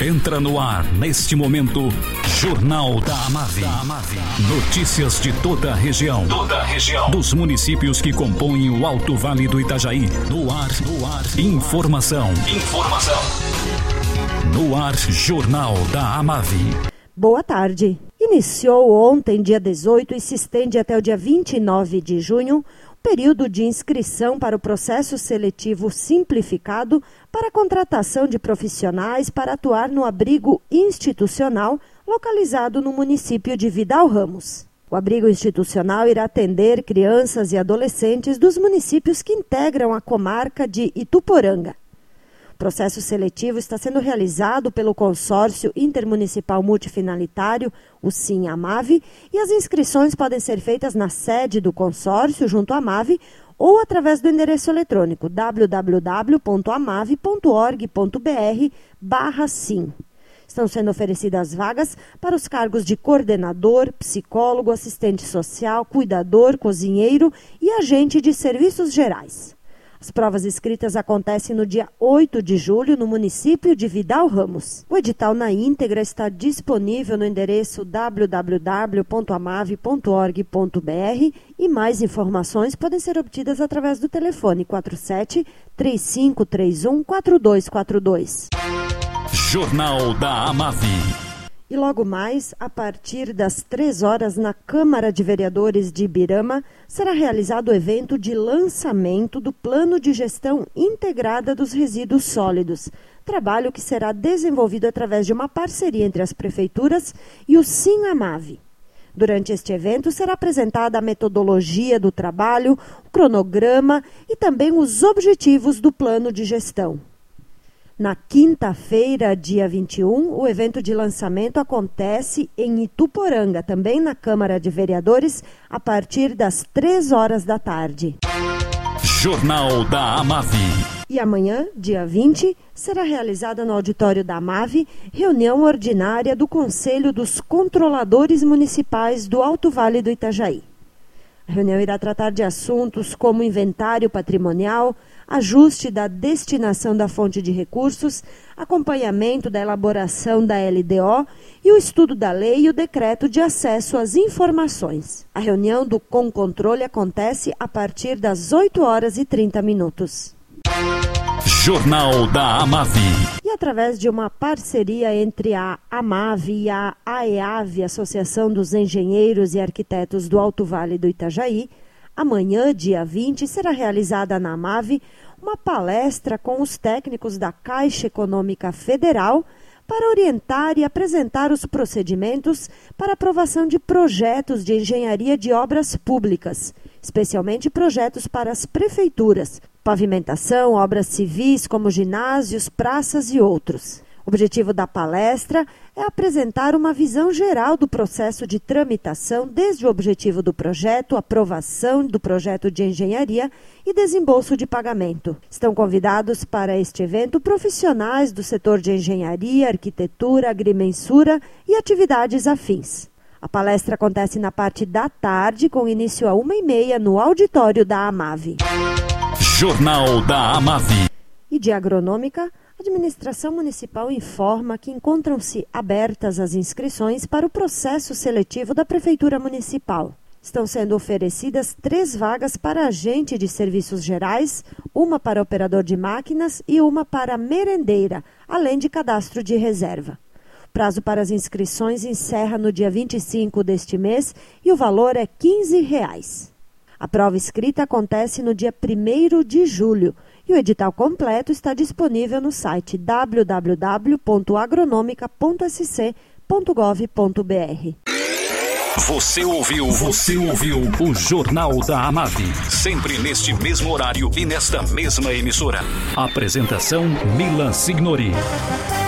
Entra no ar, neste momento, Jornal da Amave. Notícias de toda a região. Dos municípios que compõem o Alto Vale do Itajaí. No ar. Informação. No ar, Jornal da Amave. Boa tarde. Iniciou ontem, dia 18, e se estende até o dia 29 de junho, período de inscrição para o processo seletivo simplificado para a contratação de profissionais para atuar no abrigo institucional localizado no município de Vidal Ramos. O abrigo institucional irá atender crianças e adolescentes dos municípios que integram a comarca de Ituporanga. O processo seletivo está sendo realizado pelo Consórcio Intermunicipal Multifinalitário, o SIM-AMAVE, e as inscrições podem ser feitas na sede do consórcio, junto à AMAVE, ou através do endereço eletrônico www.amave.org.br/sim. Estão sendo oferecidas vagas para os cargos de coordenador, psicólogo, assistente social, cuidador, cozinheiro e agente de serviços gerais. As provas escritas acontecem no dia 8 de julho, no município de Vidal Ramos. O edital na íntegra está disponível no endereço www.amave.org.br e mais informações podem ser obtidas através do telefone 47-3531-4242. Jornal da Amave. E logo mais, a partir das 3 horas, na Câmara de Vereadores de Ibirama, será realizado o evento de lançamento do Plano de Gestão Integrada dos Resíduos Sólidos, trabalho que será desenvolvido através de uma parceria entre as prefeituras e o SIM-AMAVE. Durante este evento, será apresentada a metodologia do trabalho, o cronograma e também os objetivos do plano de gestão. Na quinta-feira, dia 21, o evento de lançamento acontece em Ituporanga, também na Câmara de Vereadores, a partir das 3 horas da tarde. Jornal da Amave. E amanhã, dia 20, será realizada no auditório da Amave reunião ordinária do Conselho dos Controladores Municipais do Alto Vale do Itajaí. A reunião irá tratar de assuntos como inventário patrimonial, ajuste da destinação da fonte de recursos, acompanhamento da elaboração da LDO e o estudo da lei e o decreto de acesso às informações. A reunião do Concontrole acontece a partir das 8h30. Jornal da Amave. E através de uma parceria entre a AMAVE e a AEAVE, Associação dos Engenheiros e Arquitetos do Alto Vale do Itajaí, amanhã, dia 20, será realizada na AMAVE uma palestra com os técnicos da Caixa Econômica Federal para orientar e apresentar os procedimentos para aprovação de projetos de engenharia de obras públicas, especialmente projetos para as prefeituras, pavimentação, obras civis como ginásios, praças e outros. O objetivo da palestra é apresentar uma visão geral do processo de tramitação, desde o objetivo do projeto, aprovação do projeto de engenharia e desembolso de pagamento. Estão convidados para este evento profissionais do setor de engenharia, arquitetura, agrimensura e atividades afins. A palestra acontece na parte da tarde, com início às 1h30 no auditório da AMAVE. Jornal da Amave. E de agronômica, a administração municipal informa que encontram-se abertas as inscrições para o processo seletivo da Prefeitura Municipal. Estão sendo oferecidas 3 vagas para agente de serviços gerais, uma para operador de máquinas e uma para merendeira, além de cadastro de reserva. O prazo para as inscrições encerra no dia 25 deste mês e o valor é R$ 15. A prova escrita acontece no dia 1º de julho e o edital completo está disponível no site www.agronomica.sc.gov.br. Você ouviu o Jornal da Amave, sempre neste mesmo horário e nesta mesma emissora. Apresentação Milan Signori.